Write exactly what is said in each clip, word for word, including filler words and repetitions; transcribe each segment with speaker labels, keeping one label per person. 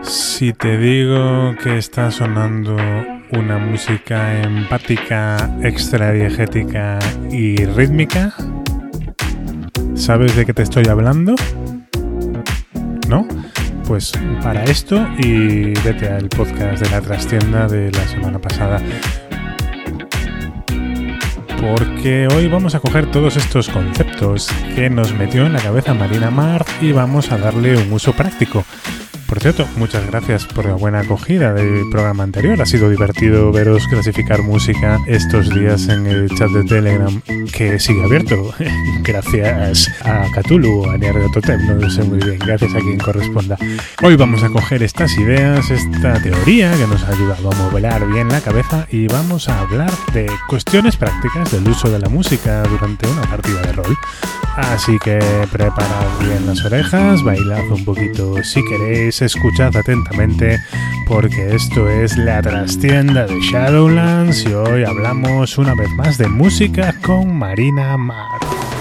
Speaker 1: Si te digo que está sonando una música empática, extradiegética y rítmica, ¿sabes de qué te estoy hablando? ¿No? Pues para esto y vete al podcast de la trastienda de la semana pasada. Porque hoy vamos a coger todos estos conceptos que nos metió en la cabeza Marina Marz y vamos a darle un uso práctico. Por cierto, muchas gracias por la buena acogida del programa anterior. Ha sido divertido veros clasificar música estos días en el chat de Telegram, que sigue abierto. Gracias a Cthulhu o a Nyarlathotep, no sé muy bien. Gracias a quien corresponda. Hoy vamos a coger estas ideas, esta teoría que nos ha ayudado a modelar bien la cabeza y vamos a hablar de cuestiones prácticas del uso de la música durante una partida de rol. Así que preparad bien las orejas, bailad un poquito si queréis, escuchad atentamente porque esto es la trastienda de Shadowlands y hoy hablamos una vez más de música con Marina Marz.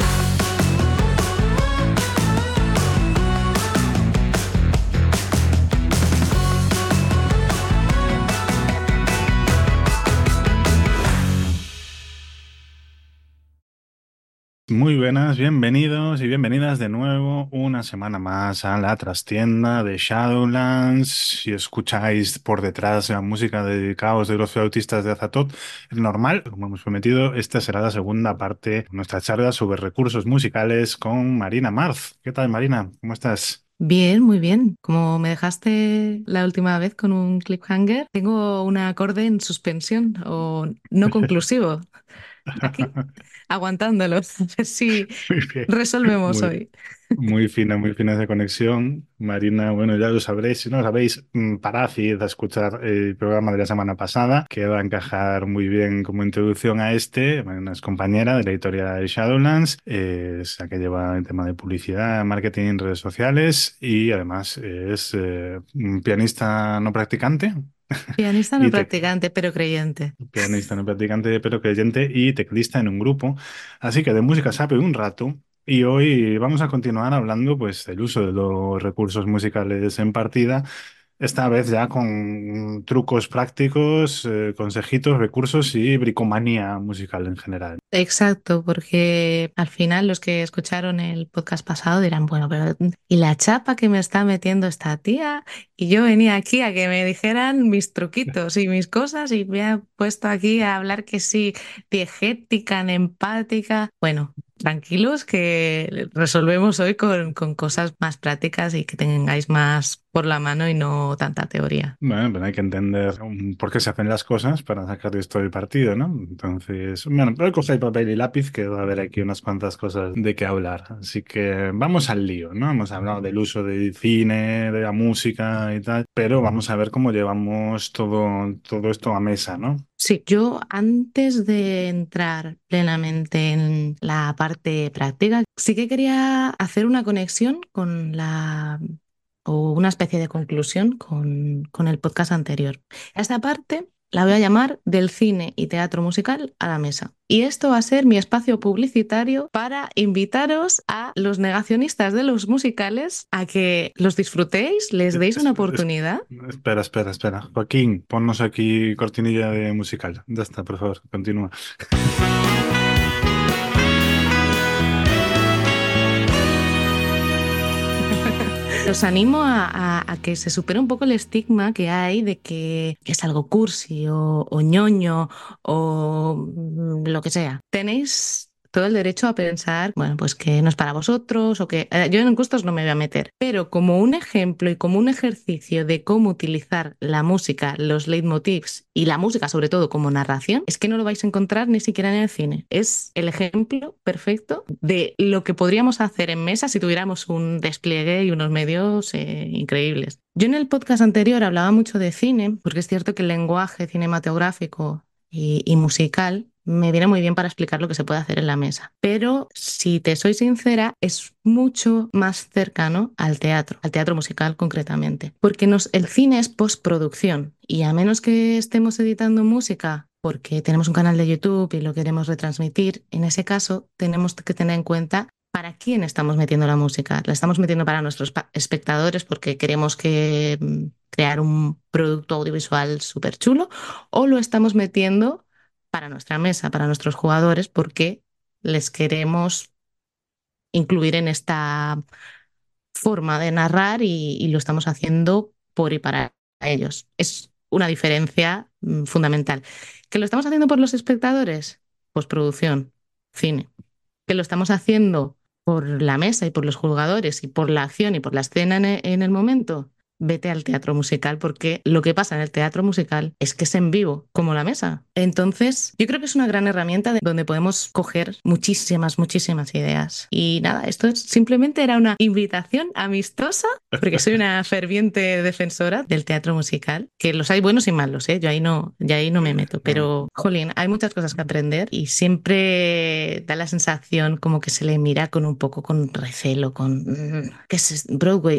Speaker 1: Muy buenas, bienvenidos y bienvenidas de nuevo una semana más a la trastienda de Shadowlands. Si escucháis por detrás la música de Caos de los flautistas de Azathoth, es normal, como hemos prometido, esta será la segunda parte de nuestra charla sobre recursos musicales con Marina Marz. ¿Qué tal, Marina? ¿Cómo estás?
Speaker 2: Bien, muy bien. Como me dejaste la última vez con un cliffhanger, tengo un acorde en suspensión o no conclusivo. Aquí, aguantándolo. A ver si
Speaker 1: Muy bien,
Speaker 2: resolvemos
Speaker 1: muy,
Speaker 2: hoy.
Speaker 1: muy fina, muy fina esa conexión. Marina, bueno, ya lo sabréis. Si no lo sabéis, mm, parad y id a escuchar el programa de la semana pasada, que va a encajar muy bien como introducción a este. Marina es compañera de la editorial Shadowlands, eh, es la que lleva el tema de publicidad, marketing, redes sociales y además es eh, un pianista no practicante.
Speaker 2: Pianista no
Speaker 1: Y te,
Speaker 2: practicante, pero creyente.
Speaker 1: Pianista no practicante, pero creyente y teclista en un grupo. Así que de música sabe un rato. Y hoy vamos a continuar hablando pues del uso de los recursos musicales en partida. Esta vez ya con trucos prácticos, eh, consejitos, recursos y bricomanía musical en general.
Speaker 2: Exacto, porque al final los que escucharon el podcast pasado dirán, bueno, pero ¿y la chapa que me está metiendo esta tía? Y yo venía aquí a que me dijeran mis truquitos y mis cosas y me ha puesto aquí a hablar que sí, diegética, empática. Bueno, tranquilos que resolvemos hoy con, con cosas más prácticas y que tengáis más por la mano y no tanta teoría.
Speaker 1: Bueno, pero hay que entender um, por qué se hacen las cosas para sacar esto del partido, ¿no? Entonces, bueno, pero cogéis papel y lápiz que va a haber aquí unas cuantas cosas de qué hablar. Así que vamos al lío, ¿no? Hemos hablado del uso del cine, de la música y tal, pero vamos a ver cómo llevamos todo, todo esto a mesa, ¿no?
Speaker 2: Sí, yo antes de entrar plenamente en la parte práctica, sí que quería hacer una conexión con la, o una especie de conclusión con, con el podcast anterior. A esta parte la voy a llamar del cine y teatro musical a la mesa. Y esto va a ser mi espacio publicitario para invitaros a los negacionistas de los musicales a que los disfrutéis, les
Speaker 1: Es-
Speaker 2: deis una
Speaker 1: es- es-
Speaker 2: oportunidad.
Speaker 1: Espera, espera, espera. Joaquín, ponnos aquí cortinilla de musical. Ya está, por favor, continúa.
Speaker 2: Los animo a, a- a que se supere un poco el estigma que hay de que es algo cursi o, o ñoño o mm, lo que sea. Tenéis todo el derecho a pensar, bueno, pues que no es para vosotros o que eh, yo en gustos no me voy a meter, pero como un ejemplo y como un ejercicio de cómo utilizar la música, los leitmotivs y la música sobre todo como narración, es que no lo vais a encontrar ni siquiera en el cine. Es el ejemplo perfecto de lo que podríamos hacer en mesa si tuviéramos un despliegue y unos medios eh, increíbles. Yo en el podcast anterior hablaba mucho de cine, porque es cierto que el lenguaje cinematográfico y, y musical me viene muy bien para explicar lo que se puede hacer en la mesa. Pero si te soy sincera, es mucho más cercano al teatro, al teatro musical concretamente, porque nos, el cine es postproducción y a menos que estemos editando música porque tenemos un canal de YouTube y lo queremos retransmitir, en ese caso tenemos que tener en cuenta ¿para quién estamos metiendo la música? ¿La estamos metiendo para nuestros pa- espectadores porque queremos que, mm, crear un producto audiovisual súper chulo? ¿O lo estamos metiendo para nuestra mesa, para nuestros jugadores, porque les queremos incluir en esta forma de narrar y, y lo estamos haciendo por y para ellos? Es una diferencia mm, fundamental. ¿Que lo estamos haciendo por los espectadores? Postproducción, cine. ¿Que lo estamos haciendo por la mesa y por los jugadores y por la acción y por la escena en e- en el momento? Vete al teatro musical, porque lo que pasa en el teatro musical es que es en vivo, como la mesa. Entonces, yo creo que es una gran herramienta de- donde podemos coger muchísimas, muchísimas ideas. Y nada, esto es- simplemente era una invitación amistosa, porque soy una ferviente defensora del teatro musical, que los hay buenos y malos, ¿eh? Yo ahí no, ya ahí no me meto,
Speaker 1: No,
Speaker 2: pero, jolín, hay muchas cosas que aprender y siempre da la sensación como que se le mira con un poco con recelo, con, mm, ¿qué es esto? Broadway?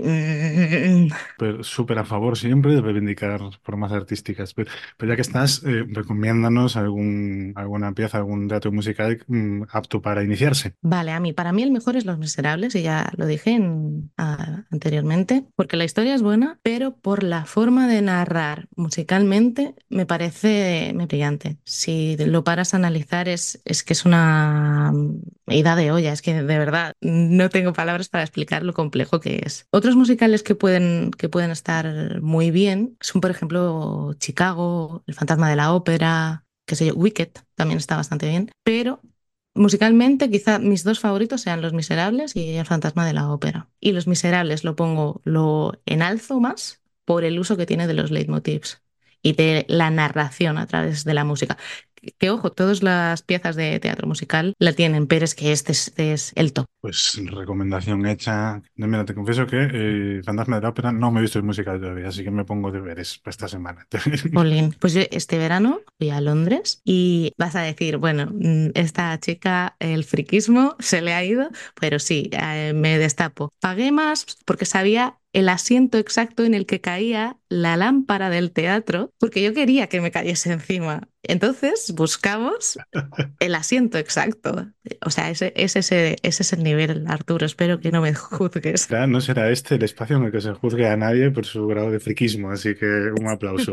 Speaker 2: Mm,
Speaker 1: pero súper a favor siempre de reivindicar formas artísticas. Pero, pero ya que estás, eh, recomiéndanos algún, alguna pieza, algún teatro musical mm, apto para iniciarse.
Speaker 2: Vale, a mí, para mí el mejor es Los Miserables, y ya lo dije en- a- anteriormente, porque la historia es buena, pero por la forma de narrar musicalmente me parece me brillante. Si lo paras a analizar, es, es que es una mm, ida de olla, es que de verdad no tengo palabras para explicar lo complejo que es. Otros musicales que pueden, que pueden estar muy bien son, por ejemplo, Chicago, El Fantasma de la Ópera, qué sé yo, Wicked también está bastante bien, pero musicalmente, quizá mis dos favoritos sean Los Miserables y El Fantasma de la Ópera. Y Los Miserables lo pongo, lo enalzo más por el uso que tiene de los leitmotivs y de la narración a través de la música. Que, que, ojo, todas las piezas de teatro musical la tienen, pero es que este es, este es el top.
Speaker 1: Pues recomendación hecha. No, mira, te confieso que eh, Fantasma de la Ópera no me he visto el musical todavía, así que me pongo deberes para esta semana.
Speaker 2: Jolín, pues yo este verano fui a Londres y vas a decir, bueno, mm, esta chica, el friquismo se le ha ido, pero sí, eh, me destapo. Pagué más porque sabía el asiento exacto en el que caía la lámpara del teatro, porque yo quería que me cayese encima. Entonces buscamos el asiento exacto. O sea, ese, ese, ese, ese es el nivel, Arturo. Espero que no me juzgues.
Speaker 1: Ya no será este el espacio en el que se juzgue a nadie por su grado de friquismo, así que un aplauso.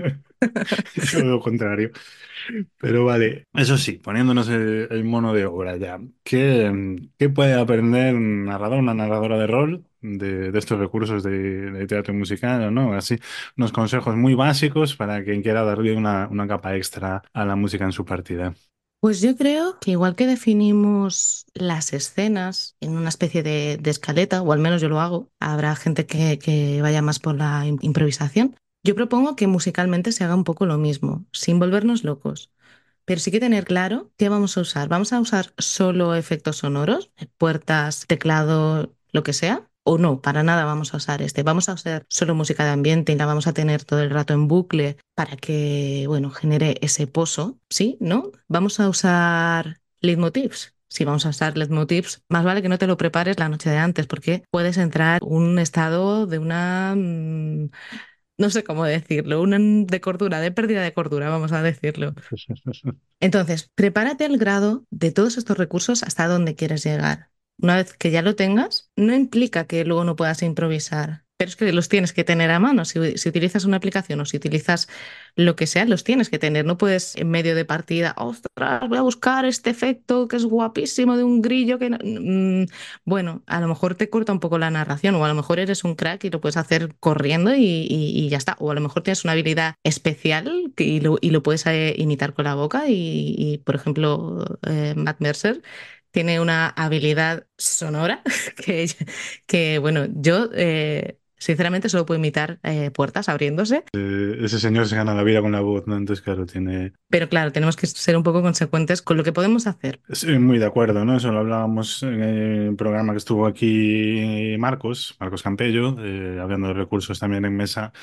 Speaker 1: Yo lo contrario. Pero vale, eso sí, poniéndonos el, el mono de obra ya, ¿qué, mm, qué puede aprender un narrador, una narradora de rol de, de estos recursos de, de teatro musical o no? Así, unos consejos muy básicos para quien quiera darle una, una capa extra a la música en su partida.
Speaker 2: Pues yo creo que igual que definimos las escenas en una especie de, de escaleta, o al menos yo lo hago, habrá gente que, que vaya más por la im- improvisación. Yo propongo que musicalmente se haga un poco lo mismo, sin volvernos locos. Pero sí que tener claro qué vamos a usar. ¿Vamos a usar solo efectos sonoros, puertas, teclado, lo que sea? O no, para nada vamos a usar este. Vamos a usar solo música de ambiente y la vamos a tener todo el rato en bucle para que, bueno, genere ese pozo, ¿sí? ¿No? Vamos a usar leitmotivs. Si vamos a usar leitmotivs, más vale que no te lo prepares la noche de antes, porque puedes entrar en un estado de una, mm, no sé cómo decirlo, una de cordura, de pérdida de cordura, vamos a decirlo. Entonces, prepárate al grado de todos estos recursos hasta donde quieres llegar. Una vez que ya lo tengas, no implica que luego no puedas improvisar, pero es que los tienes que tener a mano. Si, si utilizas una aplicación o si utilizas lo que sea, los tienes que tener. No puedes en medio de partida, ostras, voy a buscar este efecto que es guapísimo de un grillo que... no-". Mm, bueno, a lo mejor te corta un poco la narración o a lo mejor eres un crack y lo puedes hacer corriendo y, y- y ya está. O a lo mejor tienes una habilidad especial que- y lo, y lo puedes eh, imitar con la boca y, y, por ejemplo, eh, Matt Mercer tiene una habilidad sonora que, que bueno, yo eh, sinceramente solo puedo imitar eh, puertas abriéndose,
Speaker 1: Eh, ese señor se gana la vida con la voz, ¿no? Entonces, claro, tiene...
Speaker 2: pero claro, tenemos que ser un poco consecuentes con lo que podemos hacer.
Speaker 1: Sí, muy de acuerdo, ¿no? Eso lo hablábamos en el programa que estuvo aquí Marcos, Marcos Campello, eh, hablando de recursos también en mesa.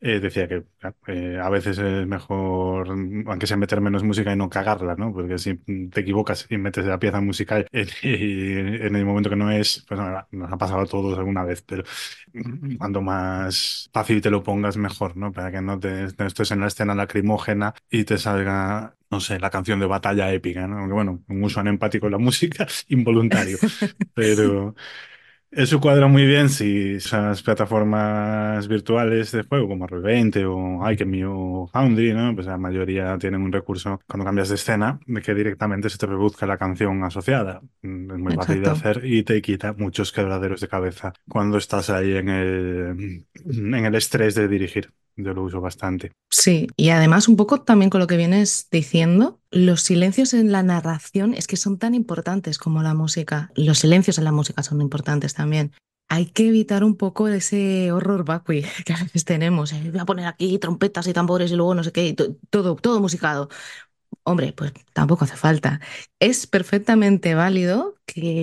Speaker 1: eh, decía que eh, a veces es mejor, aunque sea meter menos música y no cagarla, ¿no? Porque si te equivocas y metes la pieza musical y, y en el momento que no es, pues nada, nos ha pasado a todos alguna vez, pero cuanto más fácil te lo pongas, mejor, ¿no? Para que no te no estés en la escena lacrimógena y te salga, no sé, la canción de batalla épica, ¿no? Aunque bueno, un uso anempático en la música, involuntario, pero... Eso cuadra muy bien si esas plataformas virtuales de juego como roll veinte o Alchemy o Foundry, ¿no? Pues la mayoría tienen un recurso cuando cambias de escena de que directamente se te reproduzca la canción asociada. Mm, Es muy fácil de
Speaker 2: Exacto.
Speaker 1: hacer y te quita muchos quebraderos de cabeza cuando estás ahí en el, en el estrés de dirigir. Yo lo uso bastante.
Speaker 2: Sí, y además un poco también con lo que vienes diciendo, los silencios en la narración es que son tan importantes como la música. Los silencios en la música son importantes también. Hay que evitar un poco ese horror vacui que a veces tenemos. eh, Voy a poner aquí trompetas y tambores y luego no sé qué, y to- todo, todo musicado. Hombre, pues tampoco hace falta. Es perfectamente válido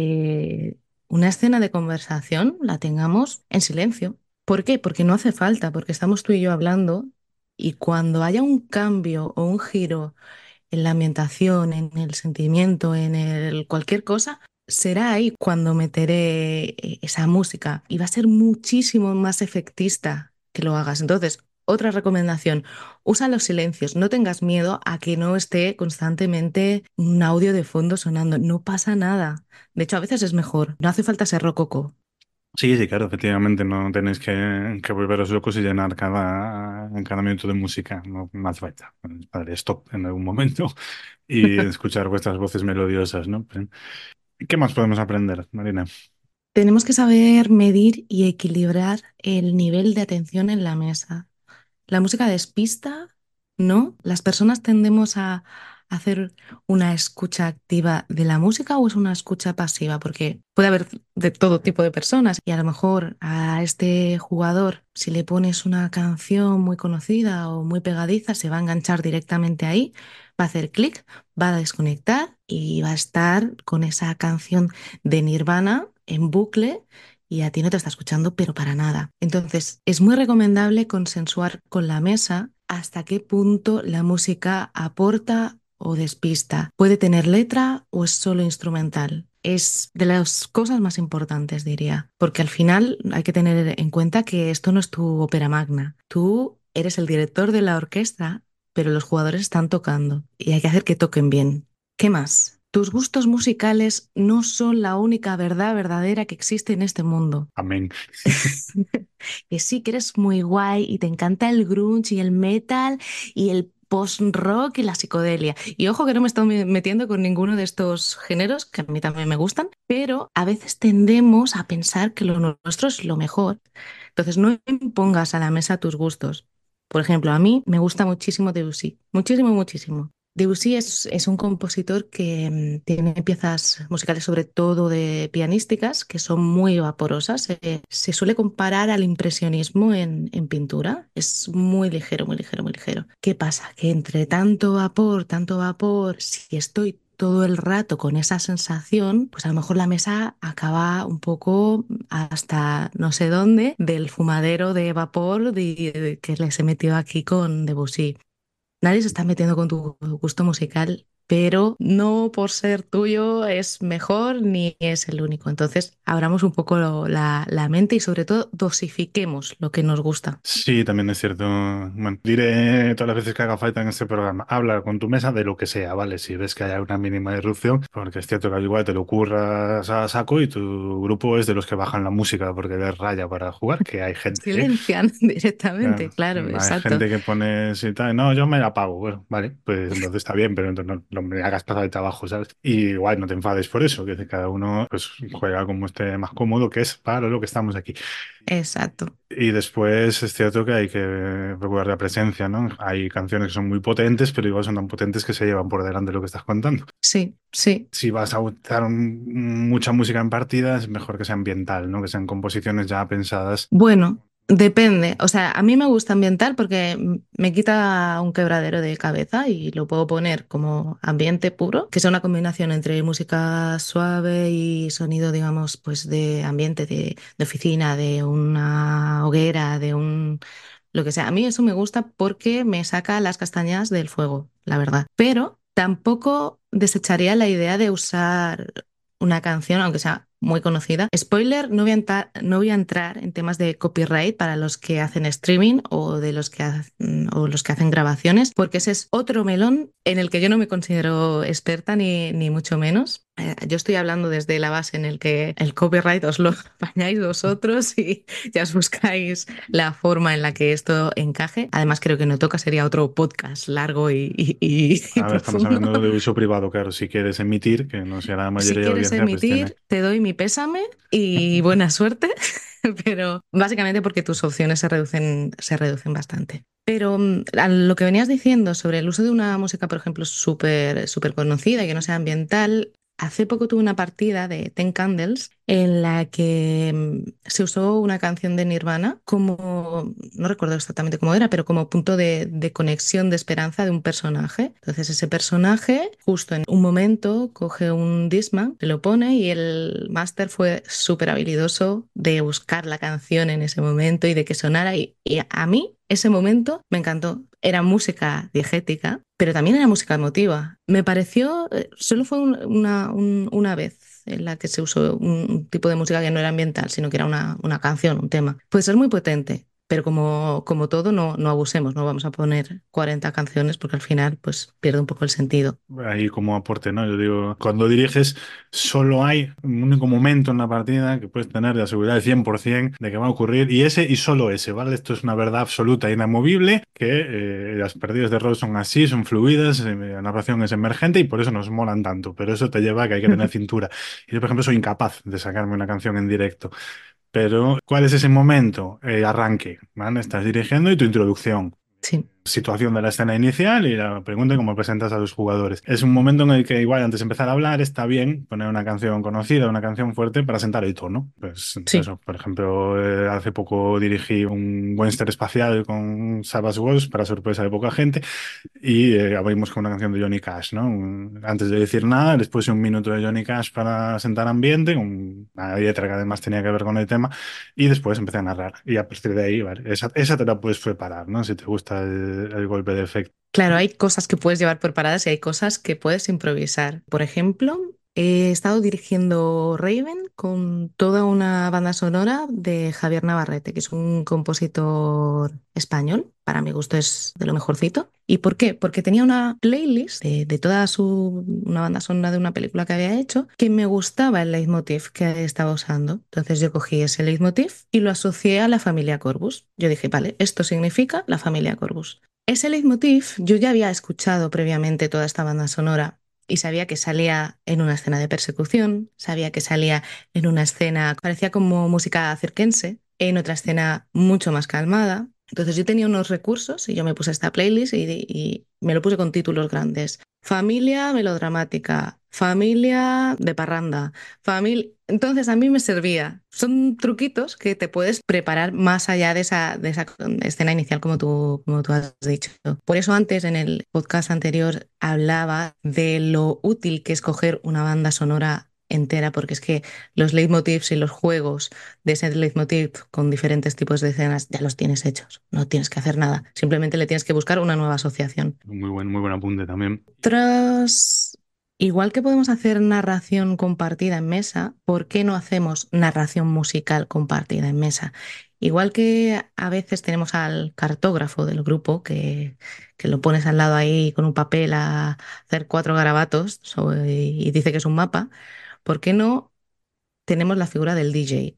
Speaker 2: que una escena de conversación la tengamos en silencio. ¿Por qué? Porque no hace falta, porque estamos tú y yo hablando y cuando haya un cambio o un giro en la ambientación, en el sentimiento, en el cualquier cosa, será ahí cuando meteré eh, esa música y va a ser muchísimo más efectista que lo hagas. Entonces, otra recomendación, usa los silencios, no tengas miedo a que no esté constantemente un audio de fondo sonando, no pasa nada. De hecho, a veces es mejor, no hace falta ser rococo.
Speaker 1: Sí, sí, claro, efectivamente, no tenéis que, que volveros locos y llenar cada, cada minuto de música, no, no hace falta. Daré stop en algún momento y escuchar vuestras voces melodiosas, ¿no? Pero, ¿qué más podemos aprender, Marina?
Speaker 2: Tenemos que saber medir y equilibrar el nivel de atención en la mesa. La música despista, ¿no? ¿Las personas tendemos a hacer una escucha activa de la música o es una escucha pasiva? Porque puede haber de todo tipo de personas y a lo mejor a este jugador, si le pones una canción muy conocida o muy pegadiza, se va a enganchar directamente ahí, va a hacer clic, va a desconectar y va a estar con esa canción de Nirvana en bucle y a ti no te está escuchando, pero para nada. Entonces, es muy recomendable consensuar con la mesa hasta qué punto la música aporta o despista. ¿Puede tener letra o es solo instrumental? Es de las cosas más importantes, diría, porque al final hay que tener en cuenta que esto no es tu ópera magna. Tú eres el director de la orquesta, pero los jugadores están tocando y hay que hacer que toquen bien. ¿Qué más? Tus gustos musicales no son la única verdad verdadera que existe en este mundo.
Speaker 1: Amén.
Speaker 2: Que sí, que eres muy guay y te encanta el grunge y el metal y el post-rock y la psicodelia. Y ojo que no me estoy me- metiendo con ninguno de estos géneros, que a mí también me gustan, pero a veces tendemos a pensar que lo nuestro es lo mejor. Entonces no impongas a la mesa tus gustos. Por ejemplo, a mí me gusta muchísimo Debussy, muchísimo, muchísimo. Debussy es, es un compositor que mm, tiene piezas musicales, sobre todo de pianísticas, que son muy vaporosas. Eh, se suele comparar al impresionismo en, en pintura. Es muy ligero, muy ligero, muy ligero. ¿Qué pasa? Que entre tanto vapor, tanto vapor, si estoy todo el rato con esa sensación, pues a lo mejor la mesa acaba un poco hasta no sé dónde del fumadero de vapor de- de- que les he metido aquí con Debussy. Nadie se está metiendo con tu gusto musical, pero no por ser tuyo es mejor ni es el único. Entonces, abramos un poco lo- la, la mente y sobre todo dosifiquemos lo que nos gusta.
Speaker 1: Sí, también es cierto. Bueno, diré todas las veces que haga falta en este programa. Habla con tu mesa de lo que sea, ¿vale? Si ves que haya una mínima irrupción, porque es cierto que al igual te lo curras a saco y tu grupo es de los que bajan la música porque les raya para jugar, que hay gente, ¿eh?
Speaker 2: Silencian directamente,
Speaker 1: Claro,
Speaker 2: claro,
Speaker 1: hay
Speaker 2: exacto.
Speaker 1: gente que pone y tal, no, yo me la pago, bueno, vale, pues entonces está bien, pero entonces no, no me hagas pasar el trabajo, ¿sabes? Y igual no te enfades por eso, que cada uno pues juega como esté más cómodo, que es para lo que estamos aquí.
Speaker 2: Exacto.
Speaker 1: Y después es cierto que hay que regular la presencia, ¿no? Hay canciones que son muy potentes, pero igual son tan potentes que se llevan por delante lo que estás contando.
Speaker 2: Sí, sí.
Speaker 1: Si vas a usar un- mucha música en partida, es mejor que sea ambiental, ¿no? Que sean composiciones ya pensadas.
Speaker 2: Bueno, depende. O sea, a mí me gusta ambiental porque m- me quita un quebradero de cabeza y lo puedo poner como ambiente puro, que sea una combinación entre música suave y sonido, digamos, pues de ambiente de, de oficina, de una hoguera, de un lo que sea. A mí eso me gusta porque me saca las castañas del fuego, la verdad. Pero tampoco desecharía la idea de usar una canción, aunque sea muy conocida. Spoiler, no voy a entrar, no voy a entrar en temas de copyright para los que hacen streaming o de los que hacen, o los que hacen grabaciones, porque ese es otro melón en el que yo no me considero experta ni, ni mucho menos. Eh, Yo estoy hablando desde la base en el que el copyright os lo apañáis vosotros y ya os buscáis la forma en la que esto encaje. Además, creo que no toca, sería otro podcast largo y, y- y- y
Speaker 1: Ahora estamos
Speaker 2: profundo.
Speaker 1: hablando de uso privado, claro, si quieres emitir, que no sea la
Speaker 2: Si
Speaker 1: mayoría de
Speaker 2: quieres
Speaker 1: audiencia, pues tiene.
Speaker 2: emitir, te doy mi pésame y buena suerte, pero básicamente porque tus opciones se reducen, se reducen bastante. Pero mm, a lo que venías diciendo sobre el uso de una música, por ejemplo, súper súper conocida y que no sea ambiental, hace poco tuve una partida de Ten Candles en la que mm, se usó una canción de Nirvana como, no recuerdo exactamente cómo era, pero como punto de, de conexión, de esperanza de un personaje. Entonces ese personaje, justo en un momento, coge un Discman, se lo pone y el máster fue súper habilidoso de buscar la canción en ese momento y de que sonara. Y, y a mí ese momento me encantó. Era música diegética, pero también era música emotiva. Me pareció, eh, solo fue un- una, un- una vez en la que se usó un, un tipo de música que no era ambiental, sino que era una, una canción, un tema. Puede ser muy potente, pero como, como todo, no, no abusemos, no vamos a poner cuarenta canciones porque al final pues pierde un poco el sentido.
Speaker 1: Ahí como aporte, ¿no? Yo digo, cuando diriges, solo hay un único momento en la partida que puedes tener de seguridad del cien por ciento de que va a ocurrir, y ese y solo ese, ¿vale? Esto es una verdad absoluta e inamovible, que eh, las partidas de rol son así, son fluidas, eh, la narración es emergente y por eso nos molan tanto, pero eso te lleva a que hay que tener cintura. Y yo, por ejemplo, soy incapaz de sacarme una canción en directo. Pero, ¿cuál es ese momento? Eh, arranque, ¿vale? Estás dirigiendo y tu introducción.
Speaker 2: Sí,
Speaker 1: Situación de la escena inicial y la pregunta y cómo presentas a los jugadores. Es un momento en el que igual antes de empezar a hablar está bien poner una canción conocida, una canción fuerte para sentar el tono. Pues
Speaker 2: sí.
Speaker 1: eso, por ejemplo, eh, hace poco dirigí un western espacial con Savage Worlds para sorpresa de poca gente y eh, abrimos con una canción de Johnny Cash, ¿no? Un- antes de decir nada, después de un minuto de Johnny Cash para sentar ambiente, un- una letra que además tenía que ver con el tema, y después empecé a narrar. Y a partir de ahí, vale, esa, esa te la puedes preparar, ¿no? Si te gusta el, el golpe de efecto.
Speaker 2: Claro, hay cosas que puedes llevar preparadas y hay cosas que puedes improvisar. Por ejemplo, he estado dirigiendo Raven con toda una banda sonora de Javier Navarrete, que es un compositor español. Para mi gusto es de lo mejorcito. ¿Y por qué? Porque tenía una playlist de, de toda su, una banda sonora de una película que había hecho, que me gustaba el leitmotiv que estaba usando. Entonces yo cogí ese leitmotiv y lo asocié a la familia Corvus. Yo dije, vale, esto significa la familia Corvus. Ese leitmotiv yo ya había escuchado previamente toda esta banda sonora y sabía que salía en una escena de persecución, sabía que salía en una escena, parecía como música circense, en otra escena mucho más calmada. Entonces yo tenía unos recursos y yo me puse esta playlist y, y me lo puse con títulos grandes. Familia melodramática, familia de parranda, familia... Entonces a mí me servía. Son truquitos que te puedes preparar más allá de esa, de esa escena inicial como tú, como tú has dicho. Por eso antes en el podcast anterior hablaba de lo útil que es coger una banda sonora entera, porque es que los leitmotivs y los juegos de ese leitmotiv con diferentes tipos de escenas ya los tienes hechos. No tienes que hacer nada. Simplemente le tienes que buscar una nueva asociación.
Speaker 1: Muy buen, muy buen apunte también.
Speaker 2: Tras, igual que podemos hacer narración compartida en mesa, ¿por qué no hacemos narración musical compartida en mesa? Igual que a veces tenemos al cartógrafo del grupo que, que lo pones al lado ahí con un papel a hacer cuatro garabatos so- y dice que es un mapa, ¿por qué no tenemos la figura del D J?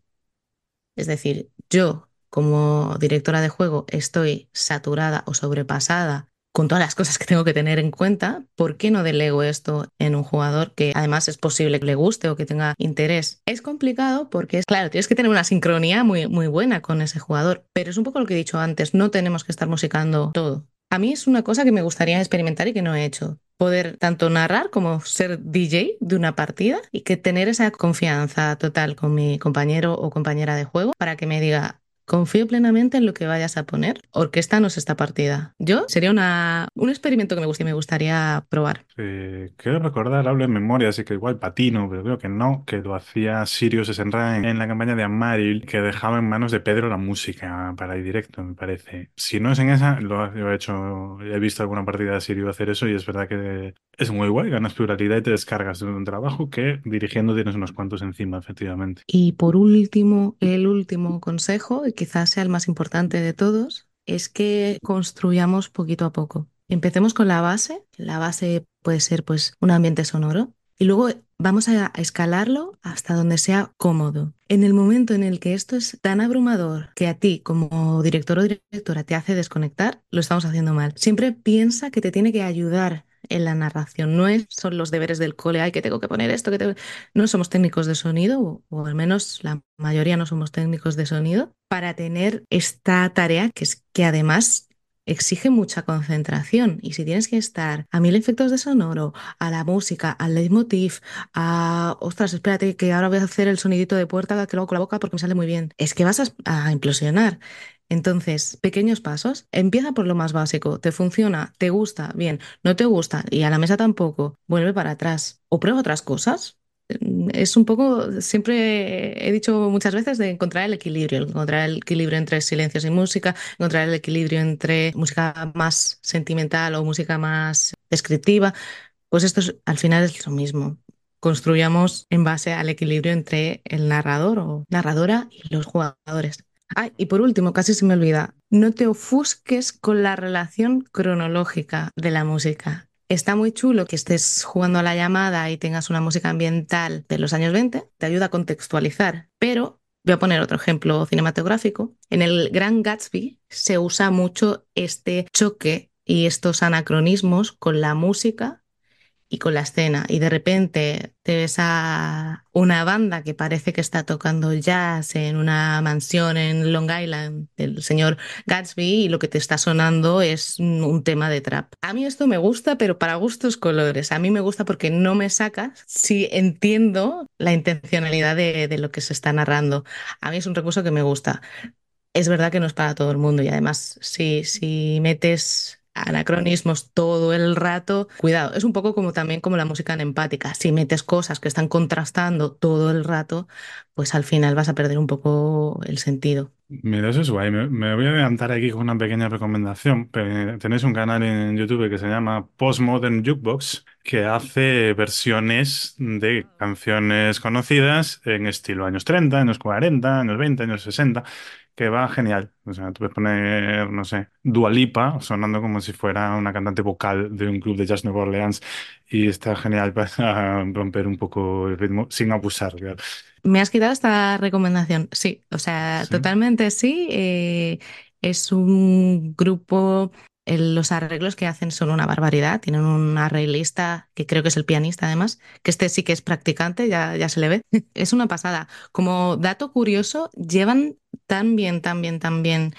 Speaker 2: Es decir, yo como directora de juego estoy saturada o sobrepasada con todas las cosas que tengo que tener en cuenta. ¿Por qué no delego esto en un jugador que además es posible que le guste o que tenga interés? Es complicado porque, es claro, tienes que tener una sincronía muy, muy buena con ese jugador, pero es un poco lo que he dicho antes, no tenemos que estar musicando todo. A mí es una cosa que me gustaría experimentar y que no he hecho. Poder tanto narrar como ser D J de una partida y que tener esa confianza total con mi compañero o compañera de juego para que me diga, confío plenamente en lo que vayas a poner. Orquéstanos esta partida. Yo sería una, un experimento que me gusta y me gustaría probar.
Speaker 1: Eh, quiero recordar, hablo en memoria, así que igual patino, pero creo que no, que lo hacía Sirius Senra en, en la campaña de Amaril, que dejaba en manos de Pedro la música para ir directo, me parece. Si no es en esa, lo, he lo he hecho, he visto alguna partida de Sirius hacer eso y es verdad que es muy guay, ganas pluralidad y te descargas de un trabajo que dirigiendo tienes unos cuantos encima, efectivamente.
Speaker 2: Y por último, el último consejo, y quizás sea el más importante de todos, es que construyamos poquito a poco. Empecemos con la base. La base puede ser pues un ambiente sonoro y luego vamos a escalarlo hasta donde sea cómodo. En el momento en el que esto es tan abrumador que a ti como director o directora te hace desconectar, lo estamos haciendo mal. Siempre piensa que te tiene que ayudar en la narración. No es, son los deberes del cole, ay, que tengo que poner esto, que tengo... No somos técnicos de sonido, o, o al menos la mayoría no somos técnicos de sonido, para tener esta tarea que es que además exige mucha concentración. Y si tienes que estar a mil efectos de sonoro, a la música, al leitmotiv, a, ostras, espérate, que ahora voy a hacer el sonidito de puerta que lo hago con la boca porque me sale muy bien. Es que vas a, a implosionar. Entonces, pequeños pasos. Empieza por lo más básico. ¿Te funciona? ¿Te gusta? Bien. ¿No te gusta? Y a la mesa tampoco. Vuelve para atrás. O prueba otras cosas. Es un poco, siempre he dicho muchas veces de encontrar el equilibrio, encontrar el equilibrio entre silencios y música, encontrar el equilibrio entre música más sentimental o música más descriptiva. Pues esto es- al final es lo mismo. Construyamos en base al equilibrio entre el narrador o narradora y los jugadores. Ah, y por último, casi se me olvida, no te ofusques con la relación cronológica de la música. Está muy chulo que estés jugando a la llamada y tengas una música ambiental de los años veinte, te ayuda a contextualizar, pero voy a poner otro ejemplo cinematográfico. En el Gran Gatsby se usa mucho este choque y estos anacronismos con la música y con la escena, y de repente te ves a una banda que parece que está tocando jazz en una mansión en Long Island del señor Gatsby y lo que te está sonando es un un tema de trap. A mí esto me gusta, pero para gustos colores. A mí me gusta porque no me sacas si entiendo la intencionalidad de, de lo que se está narrando. A mí es un recurso que me gusta. Es verdad que no es para todo el mundo y además si, si metes anacronismos todo el rato, cuidado, es un poco como también como la música en empática. Si metes cosas que están contrastando todo el rato, pues al final vas a perder un poco el sentido.
Speaker 1: Mira, eso es guay. Me, me voy a adelantar aquí con una pequeña recomendación. Pe- Tenéis un canal en YouTube que se llama Postmodern Jukebox, que hace versiones de canciones conocidas en estilo años treinta, años cuarenta, años veinte, años sesenta, que va genial. O sea, tú puedes poner, no sé, Dua Lipa sonando como si fuera una cantante vocal de un club de jazz Nueva Orleans y está genial para romper un poco el ritmo sin abusar, claro.
Speaker 2: ¿Me has quitado esta recomendación? Sí, o sea,
Speaker 1: Sí.
Speaker 2: totalmente sí. Eh, es un grupo, eh, los arreglos que hacen son una barbaridad. Tienen un arreglista que creo que es el pianista además, que este sí que es practicante, ya, ya se le ve. Es una pasada. Como dato curioso, llevan tan bien, tan bien, tan bien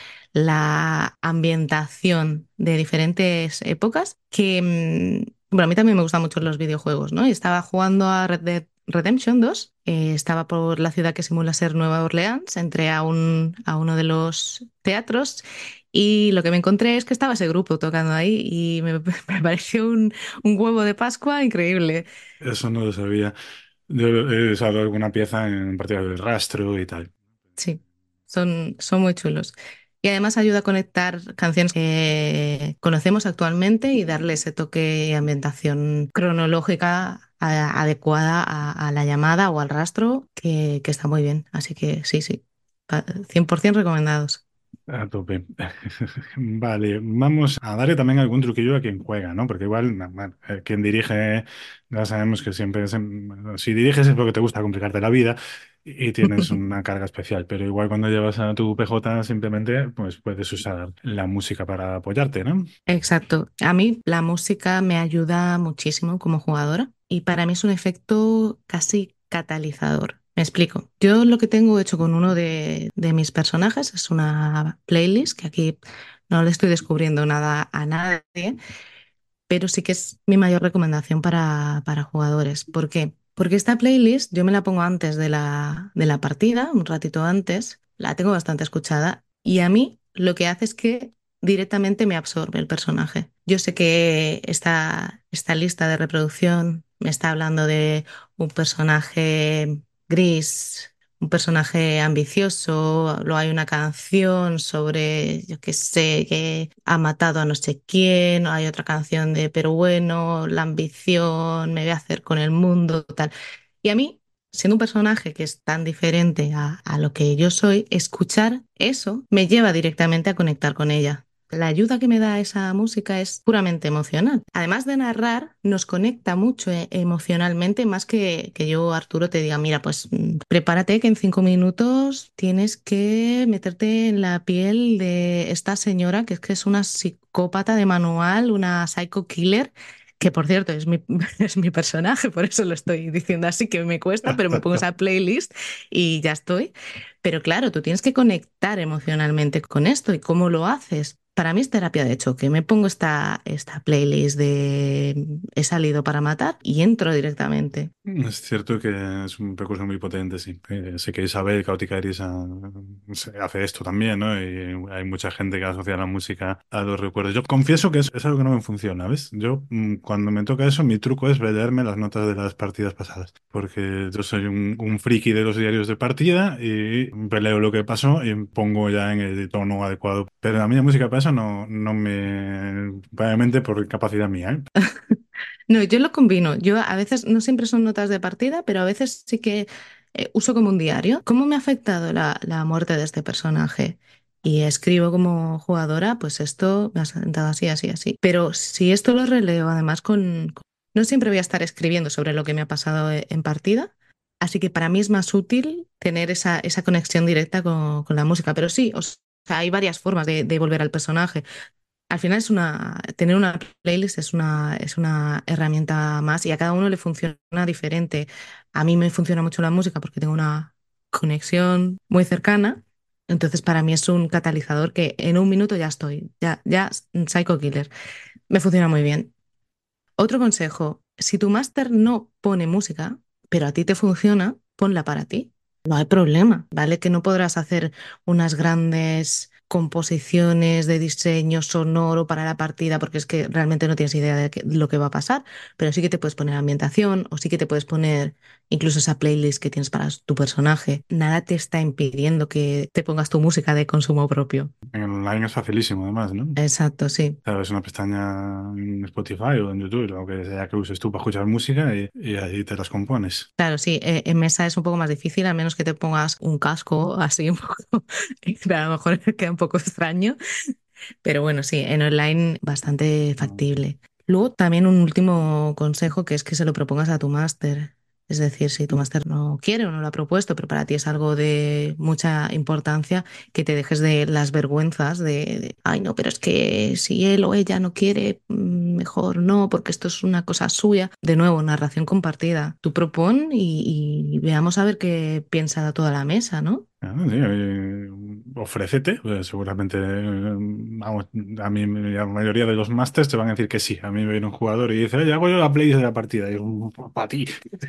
Speaker 2: la ambientación de diferentes épocas que, mm, bueno, a mí también me gustan mucho los videojuegos, ¿no? Y estaba jugando a Red Dead Redemption dos, eh, estaba por la ciudad que simula ser Nueva Orleans, entré a, un, a uno de los teatros y lo que me encontré es que estaba ese grupo tocando ahí y me, me pareció un, un huevo de Pascua increíble.
Speaker 1: Eso no lo sabía. Yo he usado alguna pieza en partida de rastro y tal.
Speaker 2: Sí, son, son muy chulos. Y además ayuda a conectar canciones que conocemos actualmente y darle ese toque y ambientación cronológica a- adecuada a, a la llamada o al rastro, que, que está muy bien. Así que sí, sí, pa- cien por ciento recomendados.
Speaker 1: A tope. Vale, vamos a darle también algún truquillo a quien juega, ¿no? Porque igual, na- bueno, eh, quien dirige, ya sabemos que siempre es, en- si diriges es porque te gusta complicarte la vida y tienes una carga especial, pero igual cuando llevas a tu P J simplemente, pues puedes usar la música para apoyarte, ¿no?
Speaker 2: Exacto. A mí la música me ayuda muchísimo como jugadora y para mí es un efecto casi catalizador. Me explico. Yo lo que tengo hecho con uno de, de mis personajes es una playlist que aquí no le estoy descubriendo nada a nadie, pero sí que es mi mayor recomendación para, para jugadores. ¿Por qué? Porque esta playlist yo me la pongo antes de la, de la partida, un ratito antes, la tengo bastante escuchada y a mí lo que hace es que directamente me absorbe el personaje. Yo sé que esta, esta lista de reproducción me está hablando de un personaje gris, un personaje ambicioso, luego hay una canción sobre, yo qué sé, que ha matado a no sé quién, hay otra canción de, pero bueno, la ambición, me voy a hacer con el mundo, tal. Y a mí, siendo un personaje que es tan diferente a, a lo que yo soy, escuchar eso me lleva directamente a conectar con ella. La ayuda que me da esa música es puramente emocional. Además de narrar, nos conecta mucho eh, emocionalmente, más que, que yo, Arturo, te diga, mira, pues mm, prepárate que en cinco minutos tienes que meterte en la piel de esta señora que es que es una psicópata de manual, una psycho killer, que por cierto es mi, es mi personaje, por eso lo estoy diciendo así, que me cuesta, pero me pongo esa playlist y ya estoy. Pero claro, tú tienes que conectar emocionalmente con esto y cómo lo haces. Para mí es terapia de choque. Me pongo esta, esta playlist de He salido para matar y entro directamente.
Speaker 3: Es cierto que es un recurso muy potente, sí. Eh, sé que Isabel Caótica Iris ah, se- hace esto también, ¿no? Y hay mucha gente que asocia la música a los recuerdos. Yo confieso que es, es algo que no me funciona, ¿ves? Yo, mm, cuando me toca eso, mi truco es leerme las notas de las partidas pasadas, porque yo soy un, un friki de los diarios de partida y leo lo que pasó y pongo ya en el tono adecuado. Pero a mí la música para eso no, no me... Probablemente por capacidad mía, ¿eh?
Speaker 2: No, yo lo combino. Yo a veces no siempre son notas de partida, pero a veces sí que eh, uso como un diario. ¿Cómo me ha afectado la, la muerte de este personaje? Y escribo como jugadora, pues esto me ha sentado así, así, así. Pero si esto lo releo además con... con- No siempre voy a estar escribiendo sobre lo que me ha pasado eh, en partida, así que para mí es más útil tener esa, esa conexión directa con, con la música. Pero sí, o sea, hay varias formas de, de volver al personaje. Al final es una, tener una playlist es una, es una herramienta más y a cada uno le funciona diferente. A mí me funciona mucho la música porque tengo una conexión muy cercana. Entonces para mí es un catalizador que en un minuto ya estoy, ya, ya Psycho Killer. Me funciona muy bien. Otro consejo, si tu máster no pone música, pero a ti te funciona, ponla para ti. No hay problema, ¿vale? Que no podrás hacer unas grandes composiciones de diseño sonoro para la partida porque es que realmente no tienes idea de qué- lo que va a pasar, pero sí que te puedes poner ambientación o sí que te puedes poner incluso esa playlist que tienes para tu personaje. Nada te está impidiendo que te pongas tu música de consumo propio.
Speaker 3: En el online es facilísimo, además, ¿no?
Speaker 2: Exacto, sí.
Speaker 3: Sabes, una pestaña en Spotify o en YouTube, lo que sea que uses tú para escuchar música y, y ahí te las compones.
Speaker 2: Claro, sí, eh, en mesa es un poco más difícil, a menos que te pongas un casco así un poco, que a lo mejor queda un poco extraño, pero bueno, sí, en online bastante
Speaker 3: Mm.
Speaker 2: factible. Luego también un último consejo que es que se lo propongas a tu máster. Es decir, si tu máster no quiere o no lo ha propuesto, pero para ti es algo de mucha importancia, que te dejes de las vergüenzas de, de, ay, no, pero es que si él o ella no quiere, mm, mejor no, porque esto es una cosa suya. De nuevo, narración compartida. Tú propón y, y veamos a ver qué piensa toda la mesa, ¿no?
Speaker 3: Ah, sí, eh, ofrécete, pues seguramente, eh, vamos, a mí la mayoría de los másters te van a decir que sí. A mí me viene un jugador y dice, oye, hago yo la playlist de la partida. Y yo, para ti.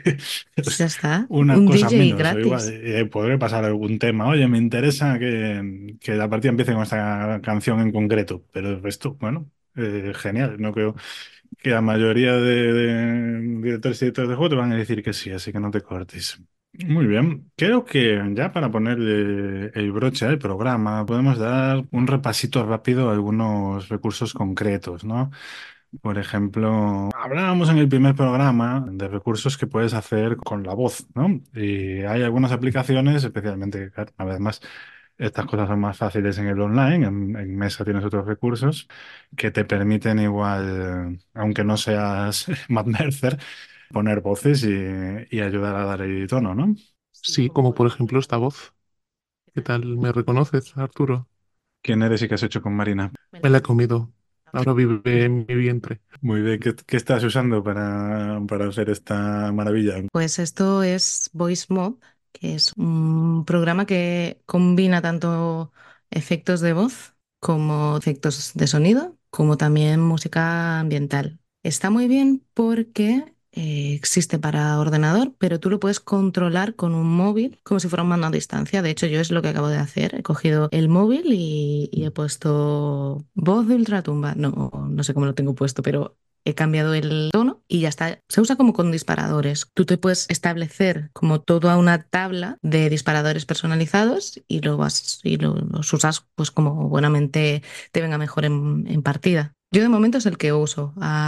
Speaker 2: Pues ya
Speaker 3: Es
Speaker 2: está.
Speaker 3: una
Speaker 2: Un
Speaker 3: cosa
Speaker 2: D J
Speaker 3: menos, o igual,
Speaker 2: gratis.
Speaker 3: eh, podré pasar algún tema. Oye, me interesa que, que la partida empiece con esta canción en concreto, pero esto, bueno, eh, genial. No creo que la mayoría de, de directores y directores de juego te van a decir que sí, así que no te cortes. Muy bien, creo que ya para ponerle el broche al programa podemos dar un repasito rápido a algunos recursos concretos, ¿no? Por ejemplo, hablábamos en el primer programa de recursos que puedes hacer con la voz, ¿no? Y hay algunas aplicaciones, especialmente, claro, una vez más, estas cosas son más fáciles en el online, en, en Mesa tienes otros recursos que te permiten igual, aunque no seas Matt Mercer, poner voces y, y ayudar a dar el tono, ¿no?
Speaker 4: Sí, como por ejemplo esta voz. ¿Qué tal? ¿Me reconoces, Arturo?
Speaker 3: ¿Quién eres y qué has hecho con Marina?
Speaker 4: Me la he comido. Ahora vive en mi vientre.
Speaker 3: Muy bien, ¿qué, qué estás usando para, para hacer esta maravilla?
Speaker 2: Pues esto es VoiceMob, que es un programa que combina tanto efectos de voz como efectos de sonido, como también música ambiental. Está muy bien porque eh, existe para ordenador, pero tú lo puedes controlar con un móvil como si fuera un mando a distancia. De hecho, yo es lo que acabo de hacer. He cogido el móvil y, y he puesto voz de ultratumba. No, no sé cómo lo tengo puesto, pero he cambiado el tono y ya está. Se usa como con disparadores. Tú te puedes establecer como toda una tabla de disparadores personalizados y lo vas y lo- los usas pues como buenamente te venga mejor en, en partida. Yo de momento es el que uso.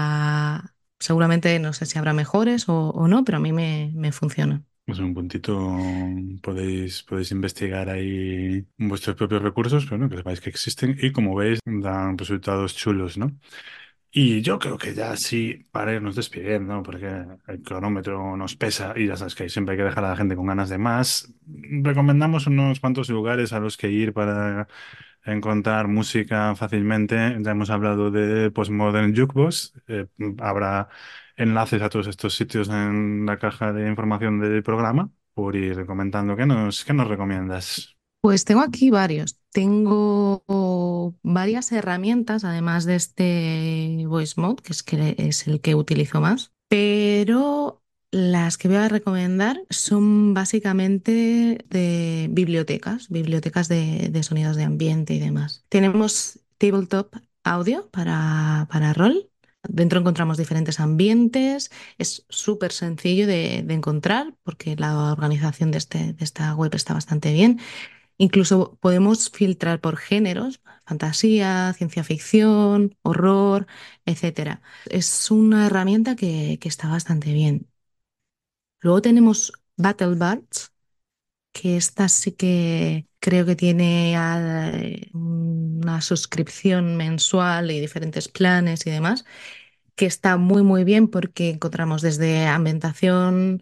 Speaker 2: Ah, seguramente no sé si habrá mejores o, o no, pero a mí me, me funciona.
Speaker 3: Pues un puntito podéis, podéis investigar ahí vuestros propios recursos, pero bueno, que sepáis que existen y como veis dan resultados chulos, ¿no? Y yo creo que ya sí, para irnos despidiendo, ¿no? Porque el cronómetro nos pesa y ya sabes que siempre hay que dejar a la gente con ganas de más. Recomendamos unos cuantos lugares a los que ir para encontrar música fácilmente. Ya hemos hablado de Postmodern Jukebox. Eh, habrá enlaces a todos estos sitios en la caja de información del programa por ir comentando. ¿Qué nos, qué nos recomiendas?
Speaker 2: Pues tengo aquí varios. Tengo varias herramientas, además de este Voice Mode, que es, que es el que utilizo más, pero las que voy a recomendar son básicamente de bibliotecas, bibliotecas de, de sonidos de ambiente y demás. Tenemos Tabletop Audio para, para rol. Dentro encontramos diferentes ambientes. Es súper sencillo de, de encontrar porque la organización de, este, de esta web está bastante bien. Incluso podemos filtrar por géneros, fantasía, ciencia ficción, horror, etcétera. Es una herramienta que, que está bastante bien. Luego tenemos BattleBards, que esta sí que creo que tiene eh, una suscripción mensual y diferentes planes y demás, que está muy muy bien porque encontramos desde ambientación,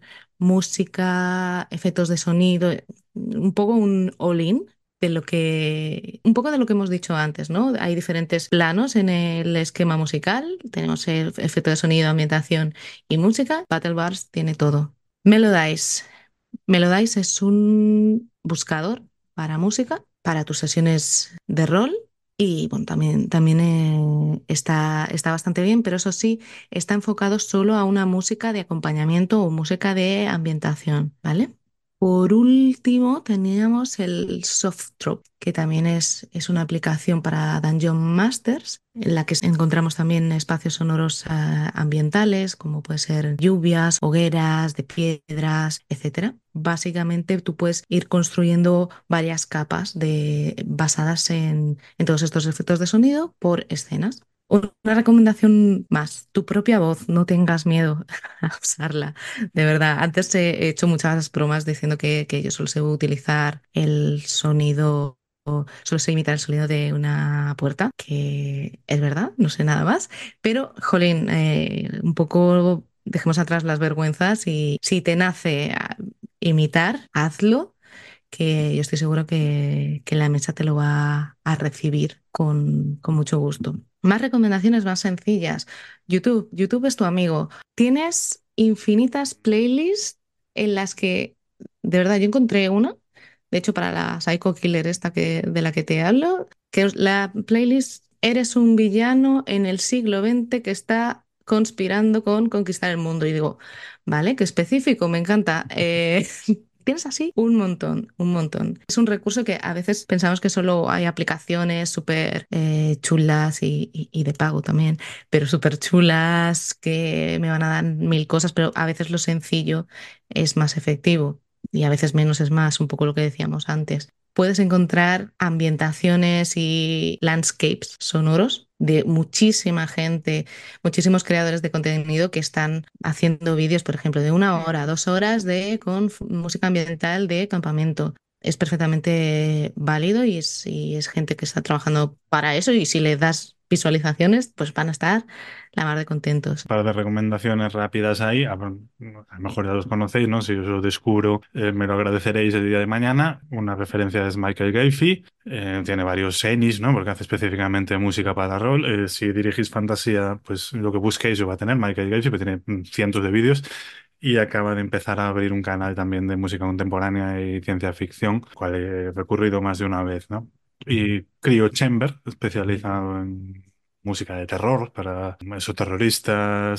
Speaker 2: música, efectos de sonido, un poco un all-in de lo que, un poco de lo que hemos dicho antes, ¿no? Hay diferentes planos en el esquema musical, tenemos el efecto de sonido, ambientación y música. Battle Bars tiene todo. Melodize. Melodize es un buscador para música, para tus sesiones de rol y bueno, también, también eh, está, está bastante bien, pero eso sí, está enfocado solo a una música de acompañamiento o música de ambientación, ¿vale? Por último, teníamos el Softrop, que también es, es una aplicación para Dungeon Masters, en la que encontramos también espacios sonoros ah, ambientales, como puede ser lluvias, hogueras de piedras, etcétera. Básicamente, tú puedes ir construyendo varias capas de, basadas en, en todos estos efectos de sonido por escenas. Una recomendación más, tu propia voz, no tengas miedo a usarla. De verdad, antes he hecho muchas bromas diciendo que, que yo solo sé utilizar el sonido, solo sé imitar el sonido de una puerta, que es verdad, no sé nada más. Pero, jolín, eh, un poco dejemos atrás las vergüenzas y si te nace ah, imitar, hazlo, que yo estoy seguro que, que la mesa te lo va a recibir con, con mucho gusto. Más recomendaciones más sencillas. YouTube, YouTube es tu amigo. Tienes infinitas playlists en las que, de verdad, yo encontré una, de hecho, para la Psycho Killer esta que, de la que te hablo, que es la playlist Eres un villano en el siglo veinte que está conspirando con conquistar el mundo. Y digo, vale, qué específico, me encanta. Eh, Tienes así un montón, un montón. Es un recurso que a veces pensamos que solo hay aplicaciones súper eh, chulas y, y- y de pago también, pero súper chulas que me van a dar mil cosas, pero a veces lo sencillo es más efectivo y a veces menos es más, un poco lo que decíamos antes. Puedes encontrar ambientaciones y landscapes sonoros de muchísima gente, muchísimos creadores de contenido que están haciendo vídeos, por ejemplo, de una hora, dos horas de con f- música ambiental de campamento. Es perfectamente válido y es, y es gente que está trabajando para eso y si le das visualizaciones, pues van a estar la mar de contentos.
Speaker 3: Par de recomendaciones rápidas ahí. A, a lo mejor ya los conocéis, ¿no? Si os lo descubro, eh, me lo agradeceréis el día de mañana. Una referencia es Michael Gaifi. Eh, tiene varios senis, ¿no? Porque hace específicamente música para rol. Eh, si dirigís fantasía, pues lo que busquéis lo va a tener Michael Gaifi, que tiene mm, cientos de vídeos. Y acaba de empezar a abrir un canal también de música contemporánea y ciencia ficción, cual he recurrido más de una vez, ¿no? Y Cryo Chamber, especializado en música de terror para esos terroristas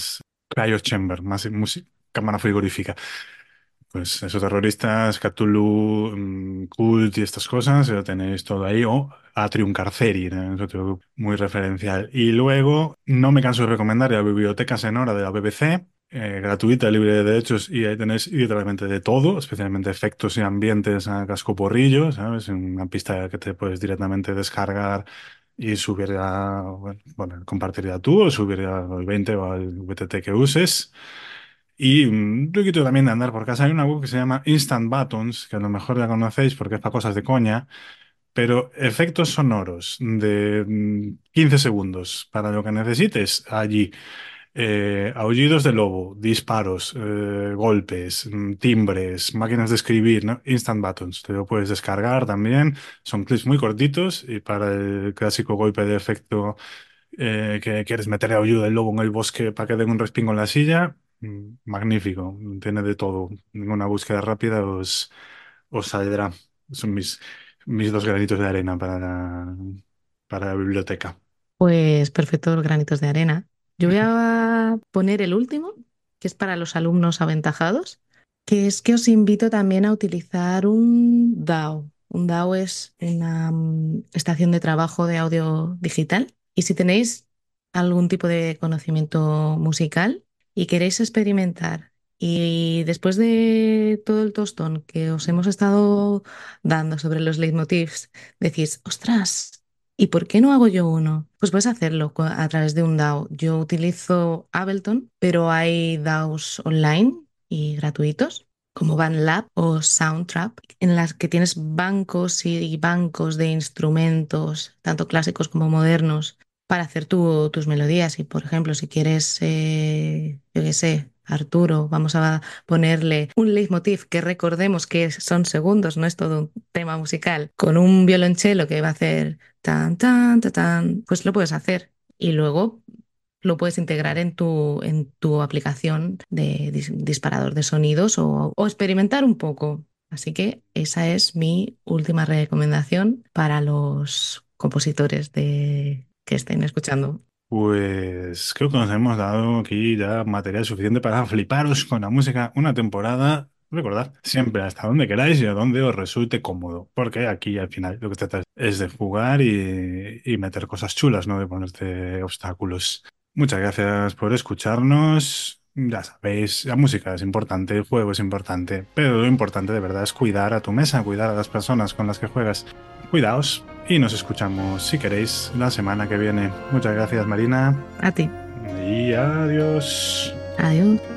Speaker 3: Cryo Chamber, más música, cámara frigorífica. Pues esos terroristas, Cthulhu, mm, Cult y estas cosas, lo tenéis todo ahí. O Atrium Carceri, ¿no? Es otro muy referencial. Y luego, no me canso de recomendar la Biblioteca Sonora de la B B C, eh, gratuita, libre de derechos, y ahí tenéis literalmente de todo, especialmente efectos y ambientes a cascoporrillo, ¿sabes? Una pista que te puedes directamente descargar y subir a, bueno, bueno, compartir ya tú o subir al veinte o al V T T que uses. Y mm, un poquito también de andar por casa. Hay una web que se llama Instant Buttons, que a lo mejor la conocéis porque es para cosas de coña, pero efectos sonoros de mm, quince segundos para lo que necesites allí. Eh, aullidos de lobo, disparos, eh, golpes, mm, timbres, máquinas de escribir, ¿no? Instant Buttons. Te lo puedes descargar también. Son clips muy cortitos y para el clásico golpe de efecto eh, que quieres meter a aullido del lobo en el bosque para que den un respingo en la silla, mm, magnífico. Tiene de todo. Ninguna búsqueda rápida os, os saldrá. Son mis, mis dos granitos de arena para la, para la biblioteca.
Speaker 2: Pues perfecto, los granitos de arena. Yo voy a poner el último, que es para los alumnos aventajados, que es que os invito también a utilizar un D A W. Un D A W es una mm, estación de trabajo de audio digital. Y si tenéis algún tipo de conocimiento musical y queréis experimentar, y después de todo el tostón que os hemos estado dando sobre los leitmotivs, decís, ostras, ¿y por qué no hago yo uno? Pues puedes hacerlo co- a través de un D A W. Yo utilizo Ableton, pero hay D A Ws online y gratuitos, como BandLab o Soundtrap, en las que tienes bancos y bancos de instrumentos, tanto clásicos como modernos, para hacer tu- tus melodías. Y, por ejemplo, si quieres, eh, yo qué sé, Arturo, vamos a ponerle un leitmotiv que recordemos que son segundos, no es todo un tema musical, con un violonchelo que va a hacer tan, tan, tan, tan, pues lo puedes hacer. Y luego lo puedes integrar en tu, en tu aplicación de dis- disparador de sonidos o, o experimentar un poco. Así que esa es mi última recomendación para los compositores de, que estén escuchando.
Speaker 3: Pues creo que nos hemos dado aquí ya material suficiente para fliparos con la música una temporada. Recordad, siempre hasta donde queráis y a donde os resulte cómodo, porque aquí al final lo que se trata es de jugar y, y meter cosas chulas, no de ponerte obstáculos. Muchas gracias por escucharnos. Ya sabéis, la música es importante, el juego es importante, pero lo importante de verdad es cuidar a tu mesa, cuidar a las personas con las que juegas. Cuidaos y nos escuchamos, si queréis, la semana que viene. Muchas gracias, Marina.
Speaker 2: A ti.
Speaker 3: Y adiós.
Speaker 2: Adiós.